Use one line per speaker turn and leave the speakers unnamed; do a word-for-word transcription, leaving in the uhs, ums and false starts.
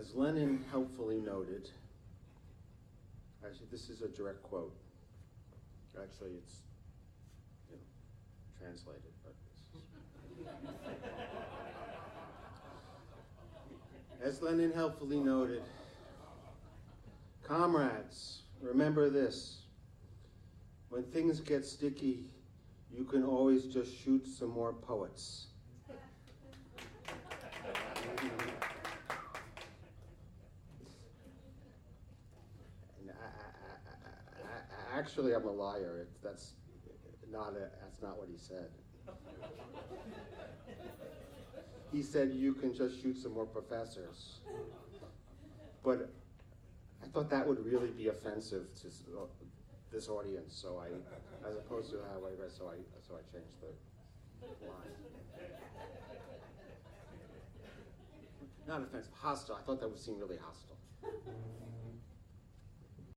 As Lenin helpfully noted, actually this is a direct quote. Actually it's, you know, translated, but this is. As Lenin helpfully noted, comrades, remember this. When things get sticky, you can always just shoot some more poets. And I, I, I, I, actually, I'm a liar. It's, that's not a, that's not what he said. He said you can just shoot some more professors. But I thought that would really be offensive to this audience, so I, as opposed to how I read, so I, so I changed the line. Not offensive, hostile. I thought that would seem really hostile.